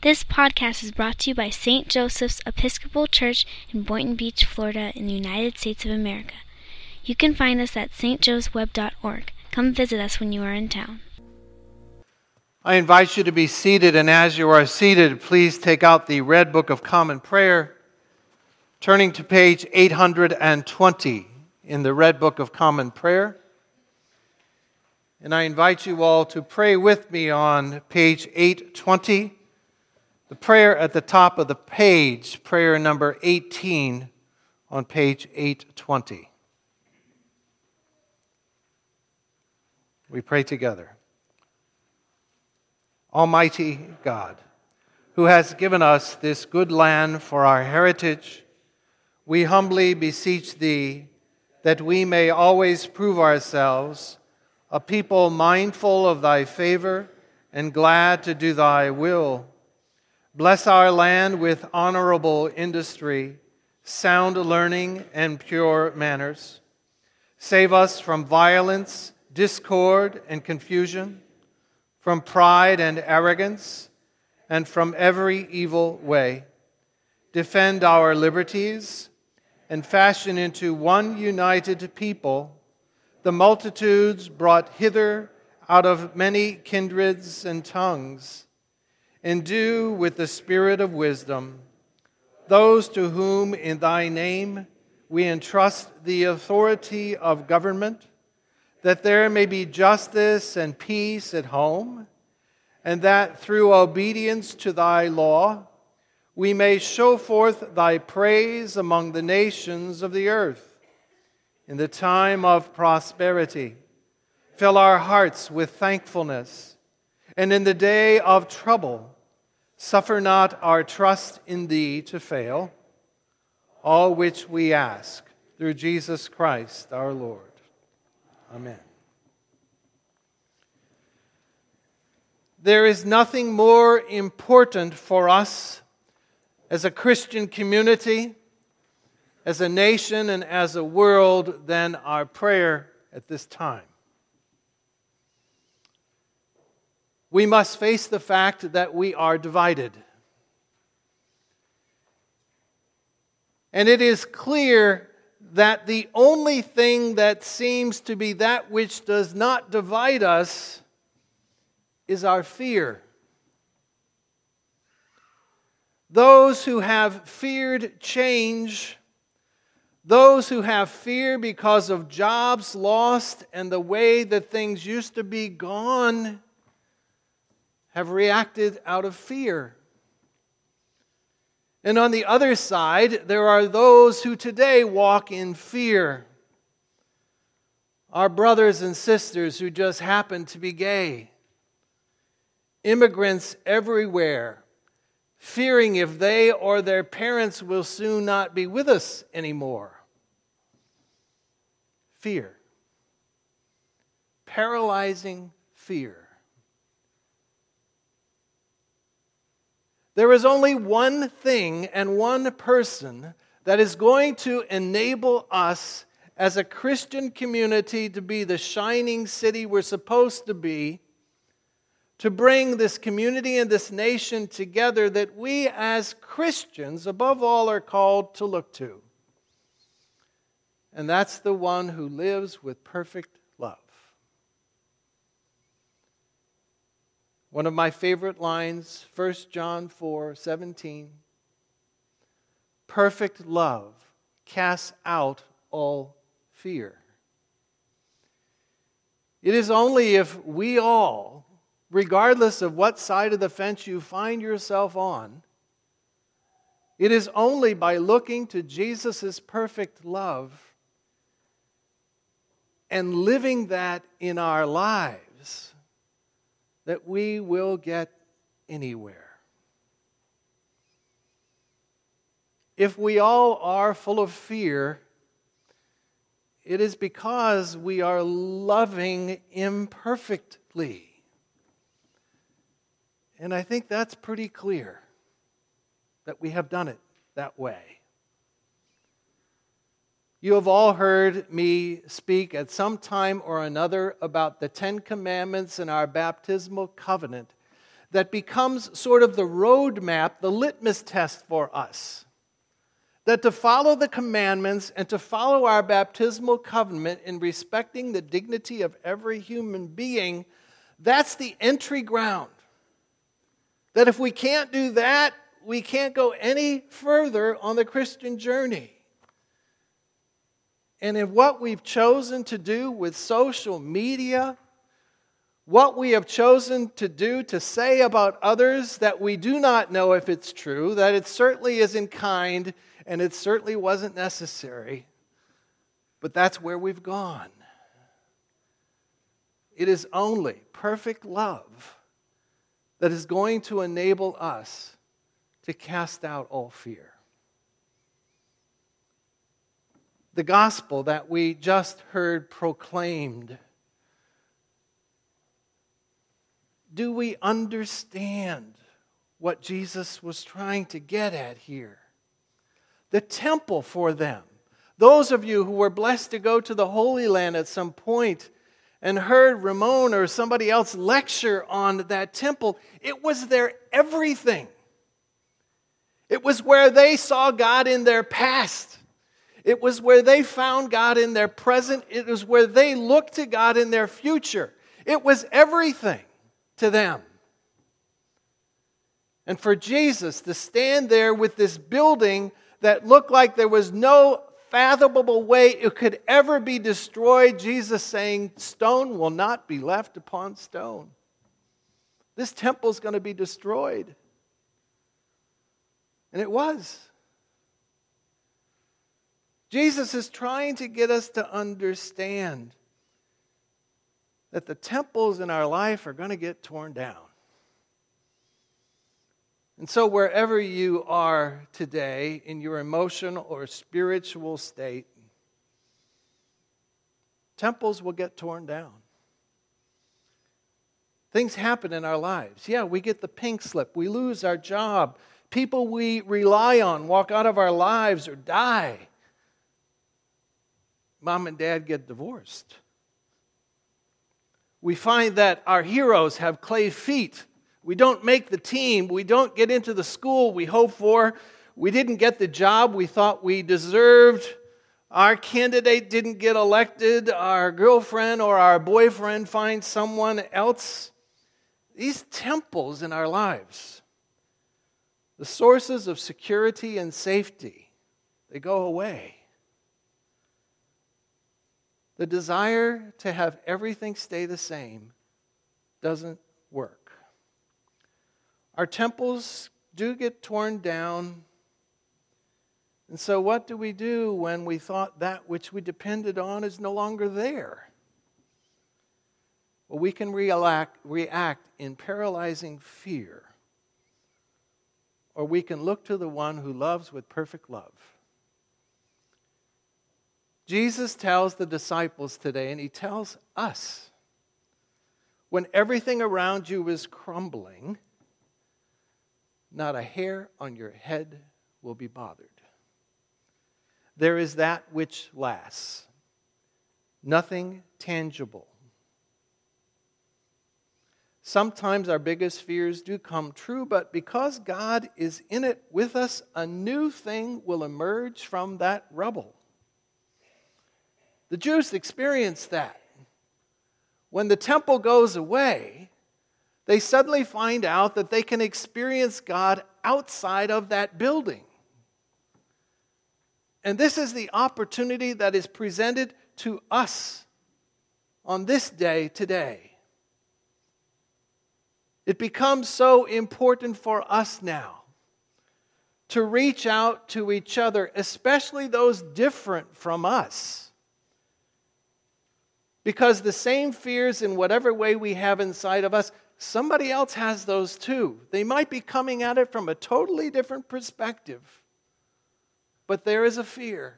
This podcast is brought to you by St. Joseph's Episcopal Church in Boynton Beach, Florida, in the United States of America. You can find us at stjoesweb.org. Come visit us when you are in town. I invite you to be seated, and as you are seated, please take out the Red Book of Common Prayer, turning to page 820 in the Red Book of Common Prayer. And I invite you all to pray with me on page 820. The prayer at the top of the page, prayer number 18 on page 820. We pray together. Almighty God, who has given us this good land for our heritage, we humbly beseech Thee that we may always prove ourselves a people mindful of Thy favor and glad to do Thy will. Bless our land with honorable industry, sound learning, and pure manners. Save us from violence, discord, and confusion, from pride and arrogance, and from every evil way. Defend our liberties, and fashion into one united people the multitudes brought hither out of many kindreds and tongues. Endue with the spirit of wisdom those to whom in Thy name we entrust the authority of government, that there may be justice and peace at home, and that through obedience to Thy law we may show forth Thy praise among the nations of the earth. In the time of prosperity, fill our hearts with thankfulness, and in the day of trouble, suffer not our trust in Thee to fail, all which we ask through Jesus Christ our Lord. Amen. There is nothing more important for us as a Christian community, as a nation, and as a world than our prayer at this time. We must face the fact that we are divided. And it is clear that the only thing that seems to be that which does not divide us is our fear. Those who have feared change, those who have fear because of jobs lost and the way that things used to be gone, have reacted out of fear. And on the other side, there are those who today walk in fear. Our brothers and sisters who just happen to be gay. Immigrants everywhere, fearing if they or their parents will soon not be with us anymore. Fear. Paralyzing fear. There is only one thing and one person that is going to enable us as a Christian community to be the shining city we're supposed to be, to bring this community and this nation together that we as Christians, above all, are called to look to. And that's the one who lives with perfect love. One of my favorite lines, 1 John 4:17. Perfect love casts out all fear. It is only if we all, regardless of what side of the fence you find yourself on, it is only by looking to Jesus' perfect love and living that in our lives that we will get anywhere. If we all are full of fear, it is because we are loving imperfectly. And I think that's pretty clear that we have done it that way. You have all heard me speak at some time or another about the Ten Commandments and our baptismal covenant that becomes sort of the roadmap, the litmus test for us. That to follow the commandments and to follow our baptismal covenant in respecting the dignity of every human being, that's the entry ground. That if we can't do that, we can't go any further on the Christian journey. And in what we've chosen to do with social media, what we have chosen to do to say about others that we do not know if it's true, that it certainly isn't kind, and it certainly wasn't necessary, but that's where we've gone. It is only perfect love that is going to enable us to cast out all fear. The gospel that we just heard proclaimed, do we understand what Jesus was trying to get at here? The temple for them. Those of you who were blessed to go to the Holy Land at some point and heard Ramon or somebody else lecture on that temple, it was their everything. It was where they saw God in their past. It was where they found God in their present. It was where they looked to God in their future. It was everything to them. And for Jesus to stand there with this building that looked like there was no fathomable way it could ever be destroyed, Jesus saying, stone will not be left upon stone. This temple's going to be destroyed. And it was. Jesus is trying to get us to understand that the temples in our life are going to get torn down. And so wherever you are today in your emotional or spiritual state, temples will get torn down. Things happen in our lives. Yeah, we get the pink slip. We lose our job. People we rely on walk out of our lives or die. Mom and dad get divorced. We find that our heroes have clay feet. We don't make the team. We don't get into the school we hope for. We didn't get the job we thought we deserved. Our candidate didn't get elected. Our girlfriend or our boyfriend finds someone else. These temples in our lives, the sources of security and safety, they go away. The desire to have everything stay the same doesn't work. Our temples do get torn down. And so what do we do when we thought that which we depended on is no longer there? Well, we can react in paralyzing fear. Or we can look to the one who loves with perfect love. Jesus tells the disciples today, and he tells us, when everything around you is crumbling, not a hair on your head will be bothered. There is that which lasts, nothing tangible. Sometimes our biggest fears do come true, but because God is in it with us, a new thing will emerge from that rubble. The Jews experienced that. When the temple goes away, they suddenly find out that they can experience God outside of that building. And this is the opportunity that is presented to us on this day today. It becomes so important for us now to reach out to each other, especially those different from us. Because the same fears in whatever way we have inside of us, somebody else has those too. They might be coming at it from a totally different perspective. But there is a fear.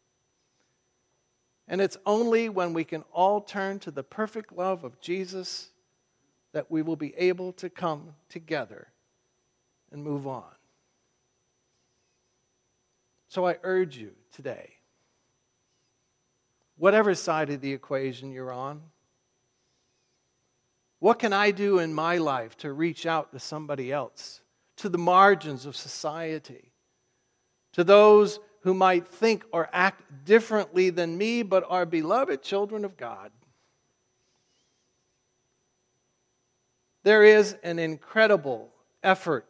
And it's only when we can all turn to the perfect love of Jesus that we will be able to come together and move on. So I urge you today, whatever side of the equation you're on, What can I do in my life to reach out to somebody else, to the margins of society, to those who might think or act differently than me, but are beloved children of God? There is an incredible effort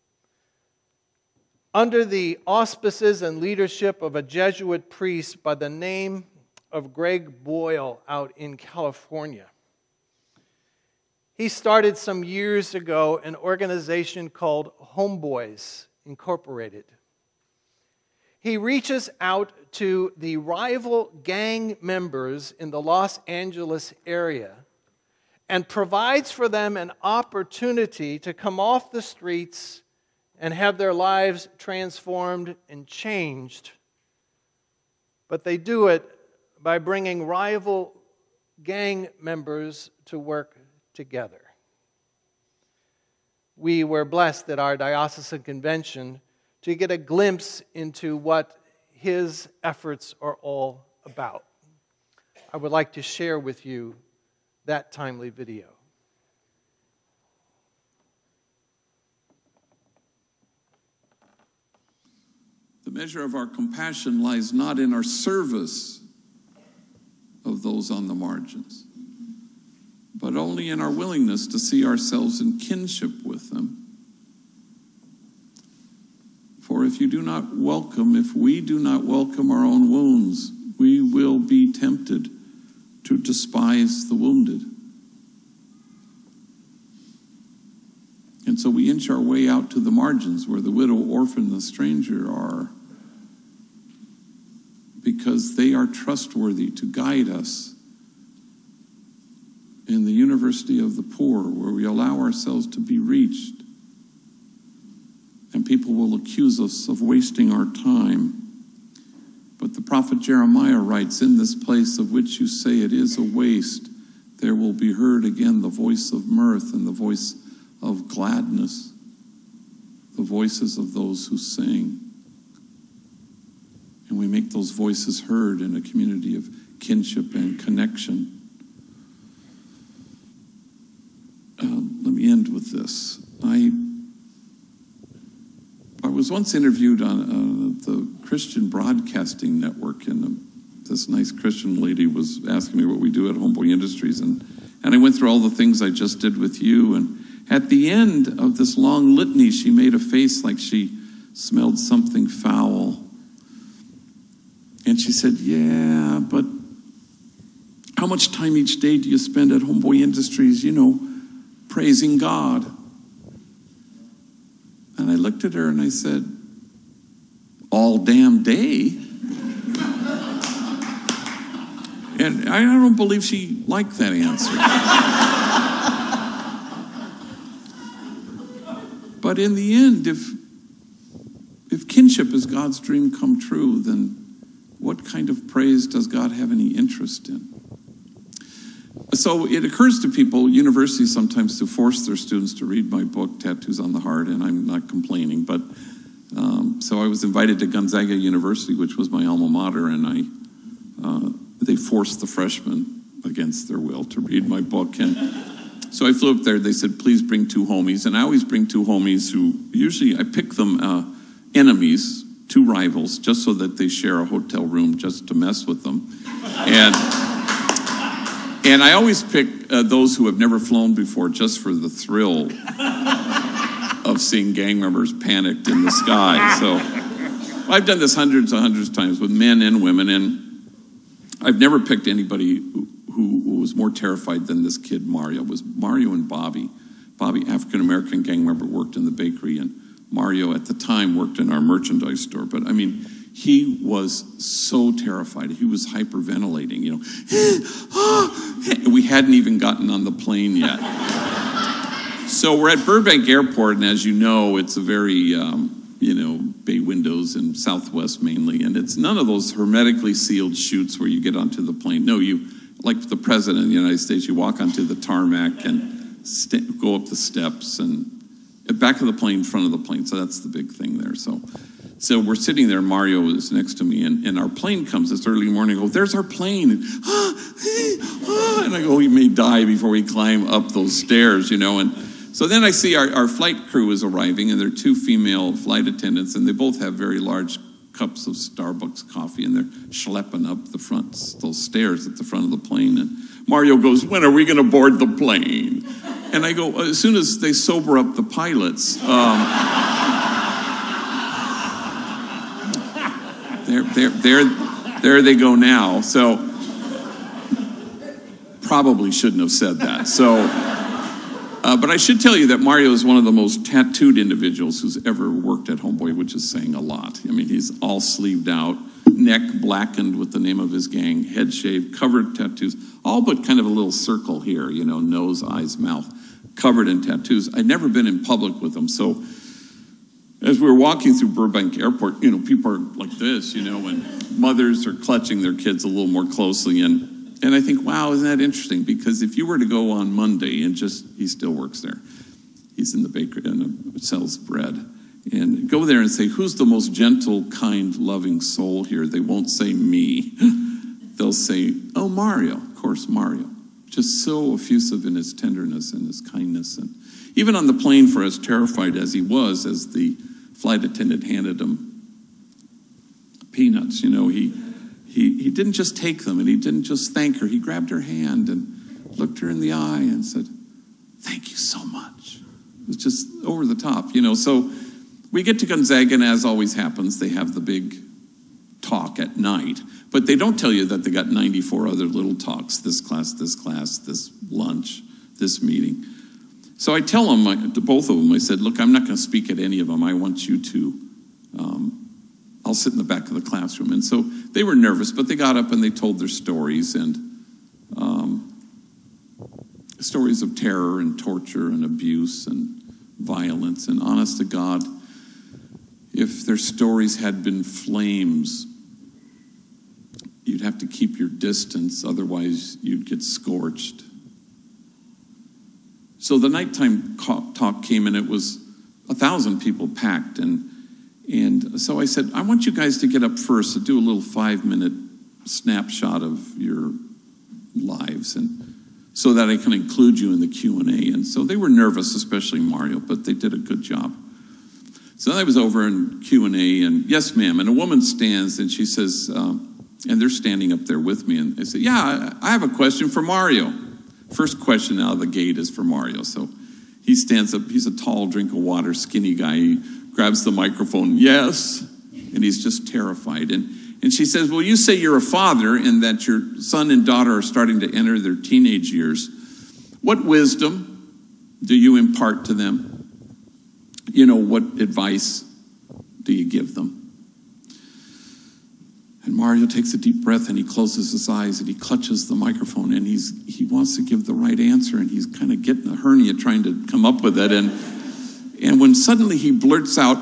under the auspices and leadership of a Jesuit priest by the name of Greg Boyle out in California. He started some years ago an organization called Homeboys Incorporated. He reaches out to the rival gang members in the Los Angeles area and provides for them an opportunity to come off the streets and have their lives transformed and changed. But they do it by bringing rival gang members to work together. We were blessed at our diocesan convention to get a glimpse into what his efforts are all about. I would like to share with you that timely video. The measure of our compassion lies not in our service of those on the margins, but only in our willingness to see ourselves in kinship with them. For if we do not welcome our own wounds, we will be tempted to despise the wounded. And so we inch our way out to the margins where the widow, orphan, the stranger are, because they are trustworthy to guide us in the University of the Poor, where we allow ourselves to be reached. And people will accuse us of wasting our time. But the prophet Jeremiah writes, "In this place of which you say it is a waste, there will be heard again the voice of mirth and the voice of gladness, the voices of those who sing." And we make those voices heard in a community of kinship and connection. Let me end with this. I was once interviewed on the Christian Broadcasting Network, and this nice Christian lady was asking me what we do at Homeboy Industries, and I went through all the things I just did with you, and at the end of this long litany, she made a face like she smelled something foul. And she said, "Yeah, but how much time each day do you spend at Homeboy Industries, praising God?" And I looked at her and I said, "All damn day." And I don't believe she liked that answer. But in the end, if kinship is God's dream come true, then what kind of praise does God have any interest in? So it occurs to people, universities sometimes, to force their students to read my book, Tattoos on the Heart, and I'm not complaining. But so I was invited to Gonzaga University, which was my alma mater, and they forced the freshmen against their will to read my book. And so I flew up there. They said, "Please bring two homies." And I always bring two homies who, usually I pick them enemies, two rivals, just so that they share a hotel room just to mess with them. And I always pick those who have never flown before just for the thrill of seeing gang members panicked in the sky. So I've done this hundreds of times with men and women, and I've never picked anybody who was more terrified than this kid, Mario. It was Mario and Bobby. Bobby, African-American gang member, worked in the bakery, and Mario at the time worked in our merchandise store. But I mean, he was so terrified. He was hyperventilating, We hadn't even gotten on the plane yet. So we're at Burbank Airport, and as you know, it's a very, bay windows and Southwest mainly, and it's none of those hermetically sealed chutes where you get onto the plane. No, you, like the President of the United States, you walk onto the tarmac and go up the steps and back of the plane, front of the plane. So that's the big thing there. So So we're sitting there, Mario is next to me, and our plane comes this early morning. I go, there's our plane. And I go, he may die before we climb up those stairs, And so then I see our flight crew is arriving, and they're 2 female flight attendants, and they both have very large cups of Starbucks coffee, and they're schlepping up those stairs at the front of the plane. And Mario goes, when are we going to board the plane? And I go, as soon as they sober up the pilots. There they go now. So probably shouldn't have said that. So, but I should tell you that Mario is one of the most tattooed individuals who's ever worked at Homeboy, which is saying a lot. I mean, he's all sleeved out, neck blackened with the name of his gang, head shaved, covered tattoos, all but kind of a little circle here, nose, eyes, mouth, covered in tattoos. I'd never been in public with him, so as we were walking through Burbank Airport, people are like this, and mothers are clutching their kids a little more closely. And I think, wow, isn't that interesting? Because if you were to go on Monday and he still works there. He's in the bakery and sells bread. And go there and say, who's the most gentle, kind, loving soul here? They won't say me. They'll say, oh, Mario. Of course, Mario. Just so effusive in his tenderness and his kindness. And even on the plane, for as terrified as he was, as the flight attendant handed him peanuts, he didn't just take them, and he didn't just thank her. He grabbed her hand and looked her in the eye and said, thank you so much. It was just over the top, So we get to Gonzaga, and as always happens, they have the big talk at night. But they don't tell you that they got 94 other little talks, this class, this lunch, this meeting. So I tell them, to both of them, I said, look, I'm not going to speak at any of them. I want you to, I'll sit in the back of the classroom. And so they were nervous, but they got up and they told their stories, and stories of terror and torture and abuse and violence. And honest to God, if their stories had been flames, you'd have to keep your distance, otherwise you'd get scorched. So the nighttime talk came, and it was 1,000 people packed. And so I said, I want you guys to get up first and do a little 5-minute snapshot of your lives, and so that I can include you in the Q&A. And so they were nervous, especially Mario, but they did a good job. So I was over in Q&A, and yes, ma'am. And a woman stands, and she says, and they're standing up there with me, and they say, yeah, I have a question for Mario. First question out of the gate is for Mario. So he stands up. He's a tall drink of water, skinny guy. He grabs the microphone. Yes. And he's just terrified. And she says, well, you say you're a father and that your son and daughter are starting to enter their teenage years. What wisdom do you impart to them? What advice do you give them? And Mario takes a deep breath, and he closes his eyes, and he clutches the microphone, and he wants to give the right answer, and he's kind of getting a hernia trying to come up with it. And when suddenly he blurts out,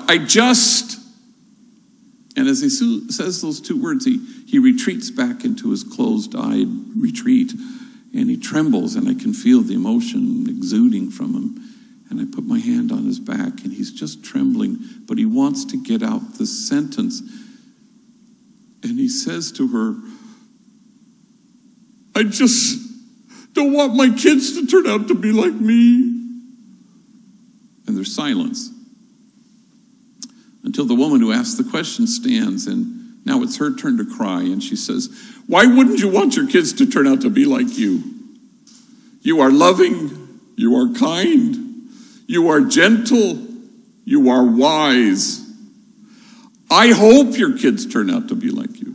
and as he says those 2 words, he retreats back into his closed-eyed retreat, and he trembles, and I can feel the emotion exuding from him. And I put my hand on his back, and he's just trembling, but he wants to get out this sentence. And he says to her, I just don't want my kids to turn out to be like me. And there's silence. Until the woman who asked the question stands, and now it's her turn to cry. And she says, why wouldn't you want your kids to turn out to be like you? You are loving. You are kind. You are gentle. You are wise. I hope your kids turn out to be like you.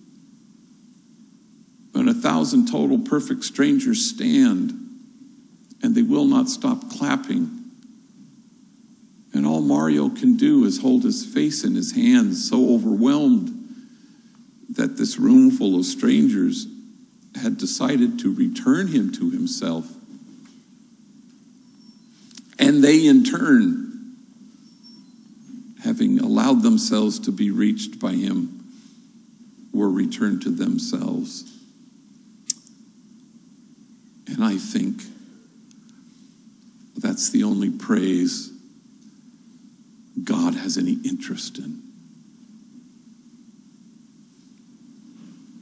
And 1,000 total perfect strangers stand, and they will not stop clapping. And all Mario can do is hold his face in his hands, so overwhelmed that this room full of strangers had decided to return him to himself. And they, in turn, having allowed themselves to be reached by him, were returned to themselves. And I think that's the only praise God has any interest in.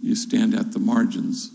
You stand at the margins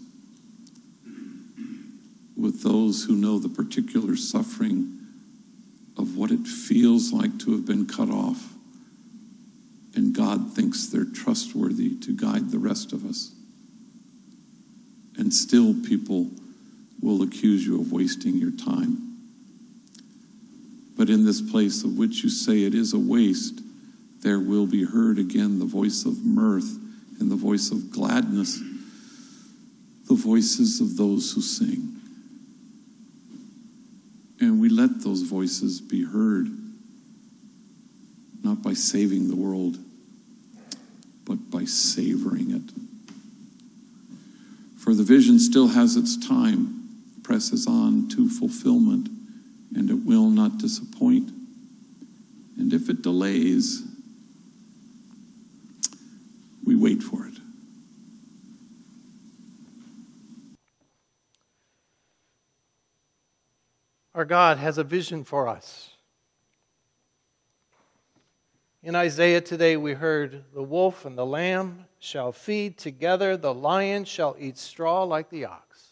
with those who know the particular suffering of what it feels like to have been cut off. And God thinks they're trustworthy to guide the rest of us. And still people will accuse you of wasting your time. But in this place of which you say it is a waste, there will be heard again the voice of mirth and the voice of gladness, the voices of those who sing. And we let those voices be heard, not by saving the world, but by savoring it. For the vision still has its time, presses on to fulfillment, and it will not disappoint. And if it delays, we wait for it. Our God has a vision for us. In Isaiah today we heard, the wolf and the lamb shall feed together, the lion shall eat straw like the ox.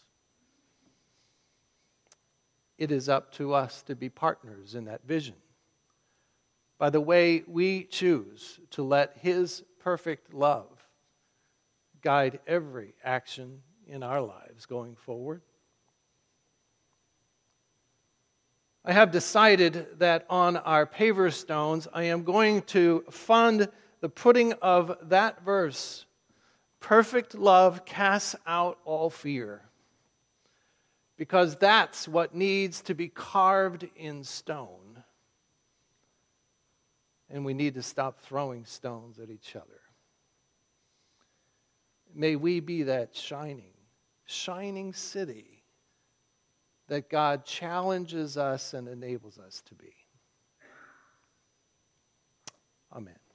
It is up to us to be partners in that vision by the way we choose to let His perfect love guide every action in our lives going forward. I have decided that on our paver stones, I am going to fund the putting of that verse, perfect love casts out all fear, because that's what needs to be carved in stone. And we need to stop throwing stones at each other. May we be that shining city that God challenges us and enables us to be. Amen.